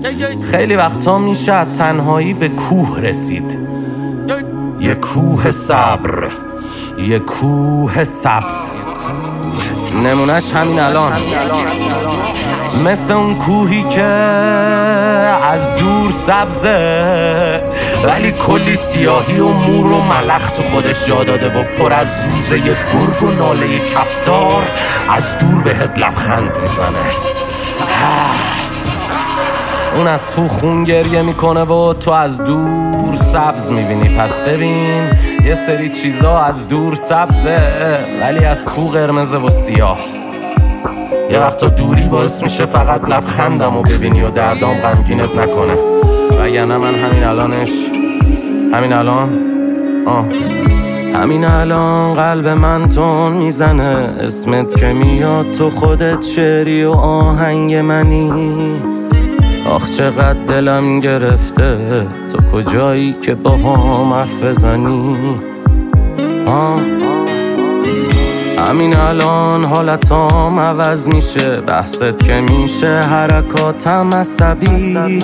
خیلی وقتا میشه تنهایی به کوه رسید، یه کوه صبر، یه کوه سبز. نمونش همین الان، مثل اون کوهی که از دور سبزه ولی کلی سیاهی و مور و ملخ تو خودش جا داده و پر از زوزه گرگ و ناله کفتار از دور بهت لبخند میزنه. اون از تو خون گریه میکنه و تو از دور سبز میبینی. پس ببین یه سری چیزا از دور سبزه ولی از تو قرمزه و سیاه. یه وقتا دوری باعث میشه فقط لبخندم و ببینی و دردام غمگینت نکنه. وگرنه من همین الان قلب من تون میزنه. اسمت که میاد تو خودت شعری و آهنگ منی. آخ چقدر دلم گرفته تو کجایی که با هم حرف بزنی. همین الان حالتام عوض میشه. بحثت که میشه حرکاتم عصبی.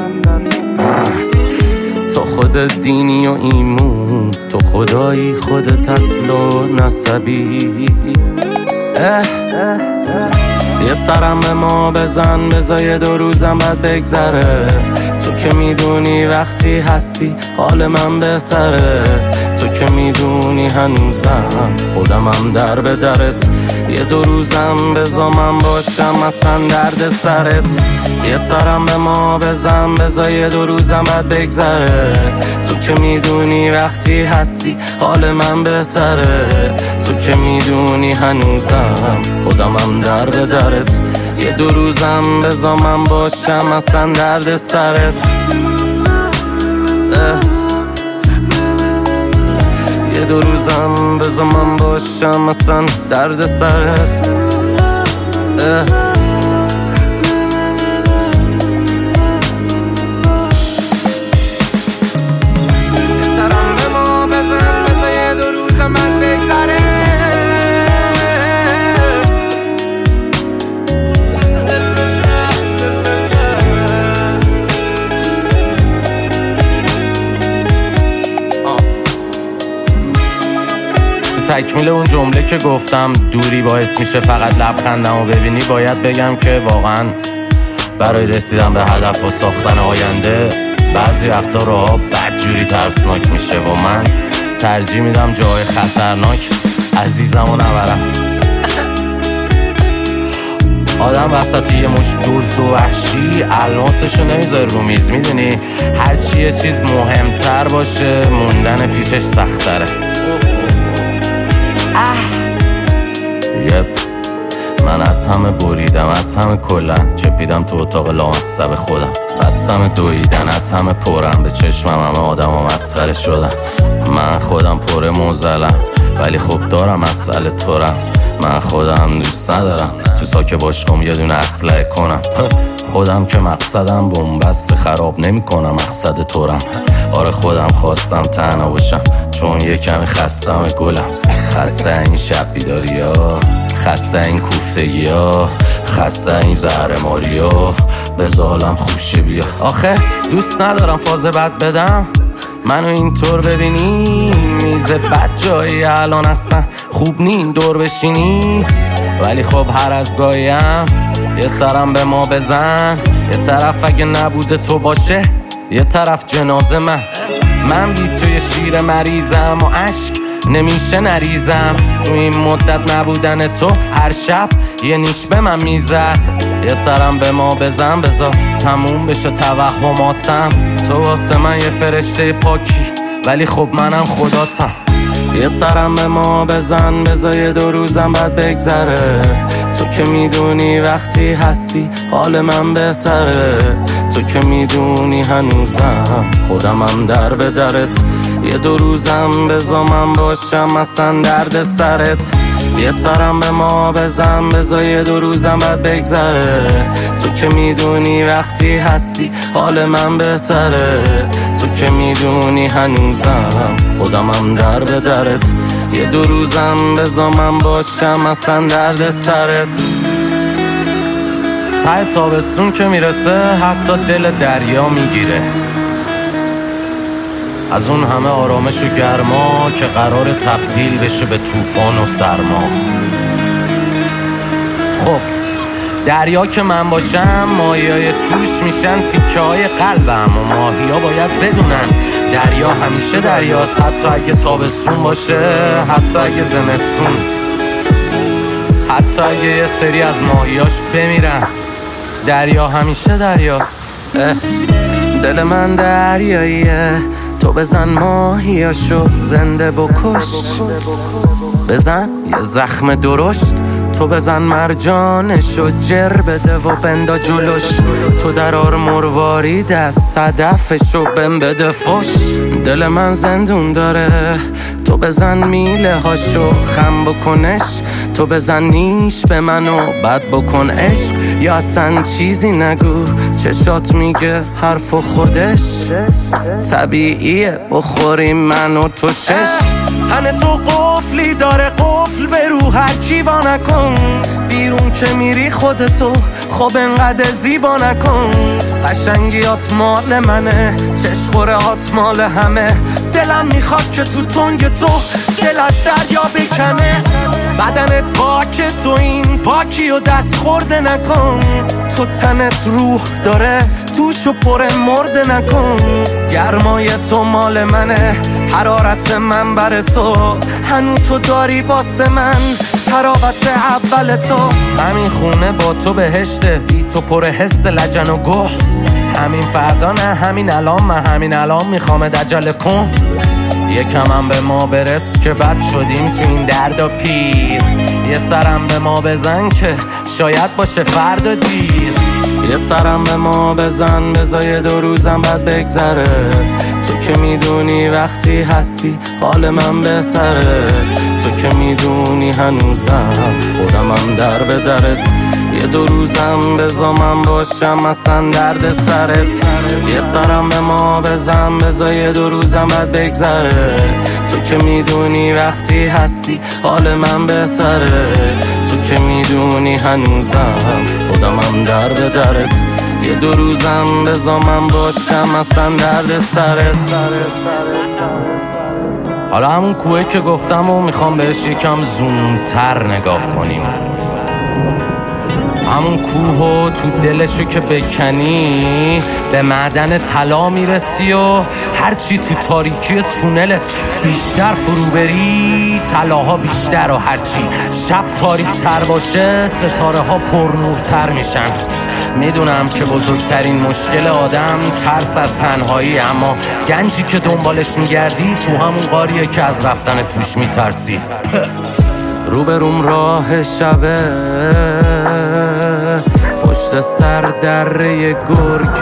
تو خودت دینی و ایمون، تو خدایی خودت اصل و نسبی. یه سرم به ما بزن، بذار 2 روزم بعد بگذره. تو که میدونی وقتی هستی حال من بهتره. تو که میدونی هنوزم خودمم در به درت. یه 2 روزم بذار من باشم اصلا درد سرت. یه سرم به ما بزن، بذار 2 روزم بعد بگذره. تو که میدونی وقتی هستی حال من بهتره. تو که میدونی هنوزم خودمم در به درت. یه 2 روزم بذار من باشم اصلا درد سرت. یه 2 روزم بذار من باشم اصلا درد سرت. تکمیل اون جمله که گفتم دوری باعث میشه فقط لبخندمو ببینی، باید بگم که واقعا برای رسیدن به هدف و ساختن آینده بعضی وقتا راه‌ها بدجوری ترسناک میشه و من ترجیح میدم جای خطرناک عزیزمو نبرم. آدم وسط یه مش دزد و وحشی الماسشو نمیذاره رو میز. میدونی هرچی یه چیز مهمتر باشه موندن پیشش سخت‌تره. من از همه بریدم، از همه کلن چپیدم تو اتاق لامصب خودم. بستم دویدن، از همه پرم به چشمم همه آدم ها مسخره شدن. من خودم پر موزلم ولی خب دارم مسئله تورم. من خودم دوست ندارم تو ساک باشقام یه دونه اسلحه کنم. خودم که مقصدم بنبست خراب نمی کنم مقصد تورم. آره خودم خواستم تنها باشم چون یه کمی خستم گلم. خسته این شب بیداری ها، خسته این کوفتگی ها، خسته این زهرماری ها. بذارم خوشه بیا. آخه دوست ندارم فاز بد بدم منو اینطور ببینی. میز بد جایی الان اصلا خوب نین دور بشینی. ولی خب هر از گاهیم یه سرم به ما بزن. یه طرف اگه نبوده تو باشه یه طرف جنازه من بی توی شیر مریضم و عشق نمیشه نریزم. تو این مدت نبودن تو هر شب یه نیش به من میزد. یه سرم به ما بزن، بذار تموم بشه توهماتم. تو واسه من یه فرشته پاکی ولی خب منم خداتم. یه سرم به ما بزن، بذار 2 روزم بعد بگذره. تو که میدونی وقتی هستی حال من بهتره. تو که میدونی هنوزم خودمم در به درت. یه 2 روزم بذار من باشم اصلا درد سرت. یه سرم به ما بزن، بذار 2 روزم بعد بگذره. تو که میدونی وقتی هستی حال من بهتره. تو که میدونی هنوزم خودمم در به درت. یه 2 روزم بذار من باشم اصلا درد سرت. ته تابستون که میرسه حتی دل دریا میگیره، از اون همه آرامش و گرما که قرار تبدیل بشه به طوفان و سرما. خب دریا که من باشم ماهیای توش میشن تیکه های قلبم و ماهیا باید بدونن دریا همیشه دریاست، حتی اگه تابستون باشه، حتی اگه زمستون، حتی اگه یه سری از ماهیاش بمیرن، دریا همیشه دریاست. دل من دریاییه، تو بزن ماهیاشو زنده بکش، بزن یه زخم درشت، تو بزن مرجانشو جر بده و بندا جلوش، تو درار مروارید از صدفشو بم بده فش. دل من زندون داره، تو بزن میله هاشو خم بکنش، تو بزن نیش به منو بد بکن عشق، یا اصلا چیزی نگو چشات میگه حرف و خودش طبیعیه بخوریم من و تو چشم. تن تو قفلی داره قفل به رو هر کی وا نکن، بیرون که میری خودتو خب انقدر زیبا نکن، قشنگیات مال منه چشخورهات مال همه، دلم میخواد که تو تنگ تو دل از دریا بکنه، بدنت پاک تو این پاکی و دست خورده نکن، تو تنت روح داره توشو پر مرده نکن، گرمای تو مال منه حرارت من بر تو، هنو تو داری واسه من تراوت اول تو، همین خونه با تو بهشته بی تو پر حس لجن و گوه، همین فردا نه همین الان، من همین الان میخوام دجل کن، یکم هم به ما برس که بد شدیم تو این درد و پیر، یه سرم به ما بزن که شاید باشه فردا دیر، یه سرم به ما بزن بذار 2 روزم بعد بگذره، تو که میدونی وقتی هستی حال من بهتره، تو که میدونی هنوزم خودمم در به درت، یه 2 روزم بذار من باشم اصلا درد سرت، یه سرم به ما بزن بذار 2 روزم بعد بگذره، تو که میدونی وقتی هستی حال من بهتره، تو که میدونی هنوزم خودمم در به درت، یه 2 روزم بذار من باشم اصلا درد سرت. حالا همون کوه که گفتم و میخوام بهش یکم زومتر نگاه کنیم، همون کوه و تو دلشو که بکنی به معدن طلا میرسی و هرچی تو تاریکی تونلت بیشتر فرو بری طلاها بیشتر، و هرچی شب تاریک تر باشه ستاره ها پرنورتر میشن. میدونم که بزرگترین مشکل آدم ترس از تنهایی، اما گنجی که دنبالش میگردی تو همون غاریه که از رفتن توش میترسی. روبروم راه شبه پشت سر دره گرگ،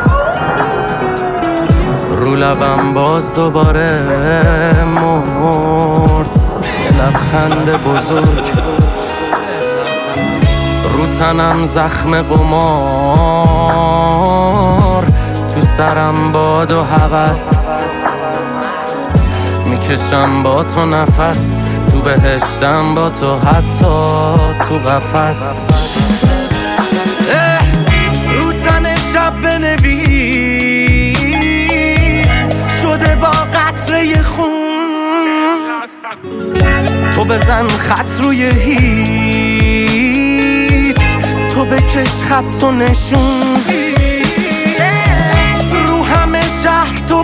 رو لبم باز دوباره مرد یه لبخند بزرگ، رو تنم زخم قمار، تو سرم باد و هوس، میکشم با تو نفس، تو بهشتم با تو حتی تو قفس، رو تن شب بنویس شده با قطره خون، تو بزن خط روی هیس، تو بکش خط و نشون، رو همه شهر تو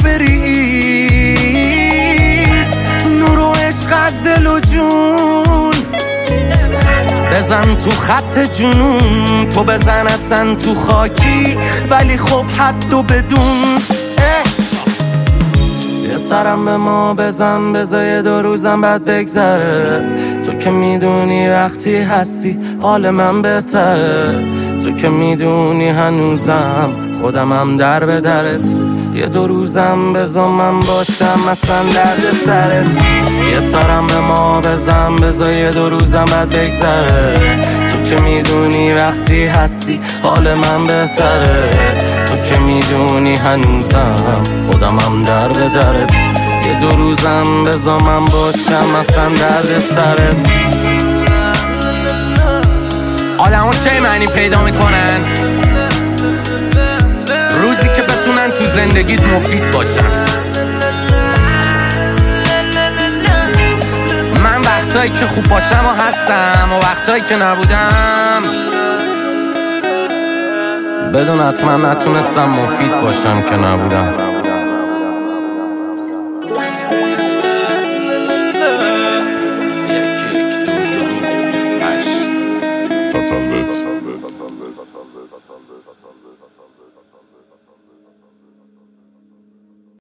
بریز نور و عشق از دل و جون، بزن تو خط جنون، تو بزن اصلا تو خاکی ولی خب حد و بدون، یه سرم به ما بزن بذار 2 روزم بعد بگذره، تو که میدونی وقتی هستی حال من بهتره، تو که میدونی هنوزم خودمم در به درت، یه 2 روزم بذار من باشم اصلا درد سرت، یه سرم به ما بزن بذار 2 روزم بعد بگذره، تو که میدونی وقتی هستی حال من بهتره، تو که میدونی هنوزم خودمم در به درت، یه 2 روزم بذار من باشم اصلا درد سرت. آدم ها کی معنی پیدا میکنن؟ زندگیت مفید باشم. من وقتایی که خوب باشم و هستم و وقتایی که نبودم بدون حتما نتونستم مفید باشم که نبودم. تتلت